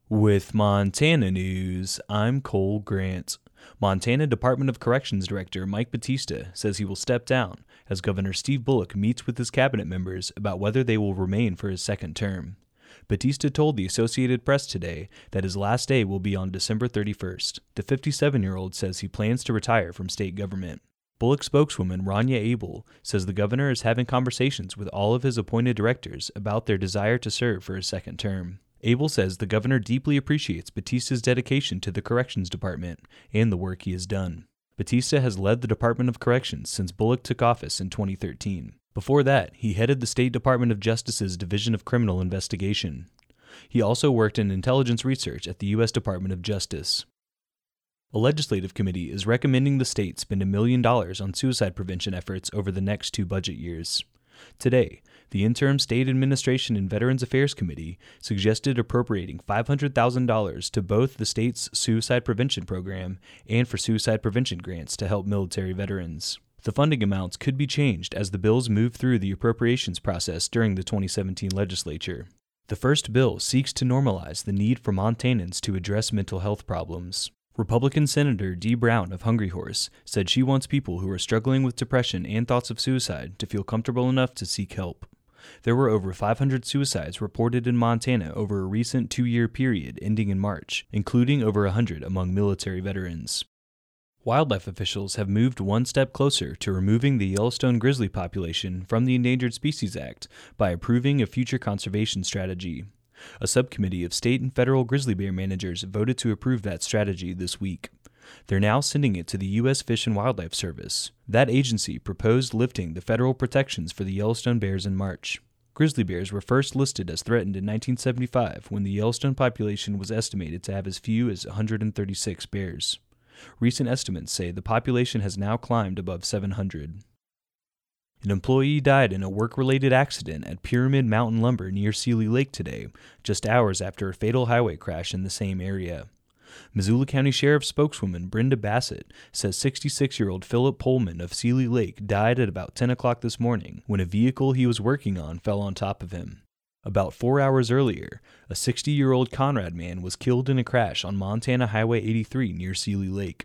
With Montana news, I'm Cole Grant. Montana Department of Corrections Director Mike Batista says he will step down as Governor Steve Bullock meets with his cabinet members about whether they will remain for his second term. Batista told the Associated Press today that his last day will be on December 31st. The 57-year-old says he plans to retire from state government. Bullock spokeswoman Rania Abel says the governor is having conversations with all of his appointed directors about their desire to serve for his second term. Abel says the governor deeply appreciates Batista's dedication to the Corrections Department and the work he has done. Batista has led the Department of Corrections since Bullock took office in 2013. Before that, he headed the State Department of Justice's Division of Criminal Investigation. He also worked in intelligence research at the U.S. Department of Justice. A legislative committee is recommending the state spend $1 million on suicide prevention efforts over the next 2 budget years. Today, the Interim State Administration and Veterans Affairs Committee suggested appropriating $500,000 to both the state's suicide prevention program and for suicide prevention grants to help military veterans. The funding amounts could be changed as the bills move through the appropriations process during the 2017 legislature. The first bill seeks to normalize the need for Montanans to address mental health problems. Republican Senator Dee Brown of Hungry Horse said she wants people who are struggling with depression and thoughts of suicide to feel comfortable enough to seek help. There were over 500 suicides reported in Montana over a recent 2-year period ending in March, including over 100 among military veterans. Wildlife officials have moved one step closer to removing the Yellowstone grizzly population from the Endangered Species Act by approving a future conservation strategy. A subcommittee of state and federal grizzly bear managers voted to approve that strategy this week. They're now sending it to the U.S. Fish and Wildlife Service. That agency proposed lifting the federal protections for the Yellowstone bears in March. Grizzly bears were first listed as threatened in 1975 when the Yellowstone population was estimated to have as few as 136 bears. Recent estimates say the population has now climbed above 700. An employee died in a work-related accident at Pyramid Mountain Lumber near Seeley Lake today, just hours after a fatal highway crash in the same area. Missoula County Sheriff's spokeswoman Brenda Bassett says 66-year-old Philip Pullman of Seeley Lake died at about 10 o'clock this morning when a vehicle he was working on fell on top of him. About 4 hours earlier, a 60-year-old Conrad man was killed in a crash on Montana Highway 83 near Seeley Lake.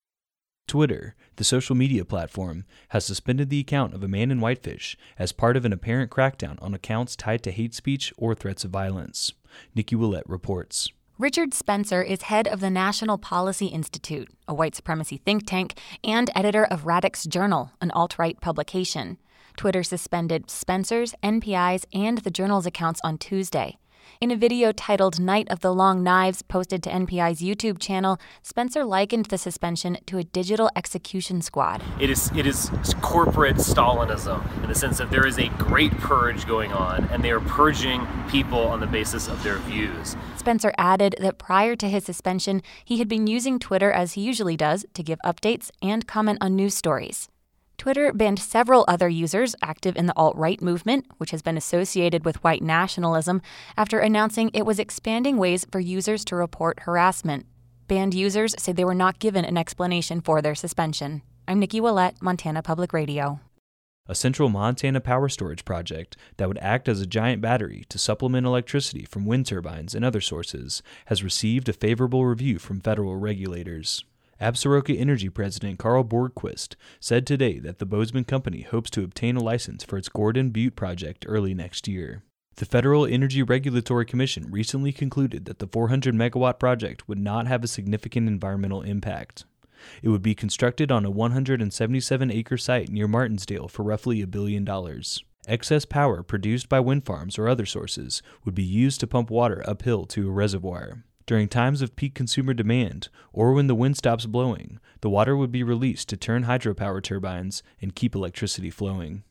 Twitter, the social media platform, has suspended the account of a man in Whitefish as part of an apparent crackdown on accounts tied to hate speech or threats of violence. Nikki Willett reports. Richard Spencer is head of the National Policy Institute, a white supremacy think tank, and editor of Radix Journal, an alt-right publication. Twitter suspended Spencer's, NPI's, and the Journal's accounts on Tuesday. In a video titled Night of the Long Knives posted to NPI's YouTube channel, Spencer likened the suspension to a digital execution squad. It is corporate Stalinism in the sense that there is a great purge going on, and they are purging people on the basis of their views. Spencer added that prior to his suspension, he had been using Twitter as he usually does to give updates and comment on news stories. Twitter banned several other users active in the alt-right movement, which has been associated with white nationalism, after announcing it was expanding ways for users to report harassment. Banned users say they were not given an explanation for their suspension. I'm Nikki Willett, Montana Public Radio. A central Montana power storage project that would act as a giant battery to supplement electricity from wind turbines and other sources has received a favorable review from federal regulators. Absaroka Energy President Carl Borgquist said today that the Bozeman Company hopes to obtain a license for its Gordon Butte project early next year. The Federal Energy Regulatory Commission recently concluded that the 400-megawatt project would not have a significant environmental impact. It would be constructed on a 177-acre site near Martinsdale for roughly $1 billion. Excess power produced by wind farms or other sources would be used to pump water uphill to a reservoir. During times of peak consumer demand, or when the wind stops blowing, the water would be released to turn hydropower turbines and keep electricity flowing.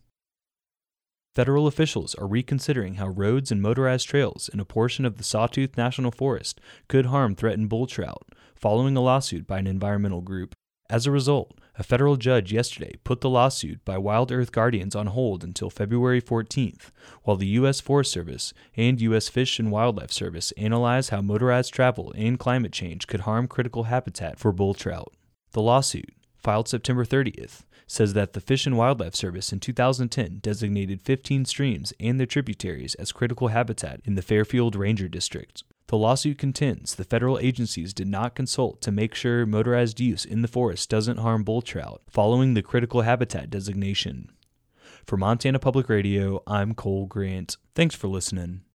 Federal officials are reconsidering how roads and motorized trails in a portion of the Sawtooth National Forest could harm threatened bull trout, following a lawsuit by an environmental group. As a result, a federal judge yesterday put the lawsuit by Wild Earth Guardians on hold until February 14th, while the U.S. Forest Service and U.S. Fish and Wildlife Service analyze how motorized travel and climate change could harm critical habitat for bull trout. The lawsuit, filed September 30th, says that the Fish and Wildlife Service in 2010 designated 15 streams and their tributaries as critical habitat in the Fairfield Ranger District. The lawsuit contends the federal agencies did not consult to make sure motorized use in the forest doesn't harm bull trout, following the critical habitat designation. For Montana Public Radio, I'm Cole Grant. Thanks for listening.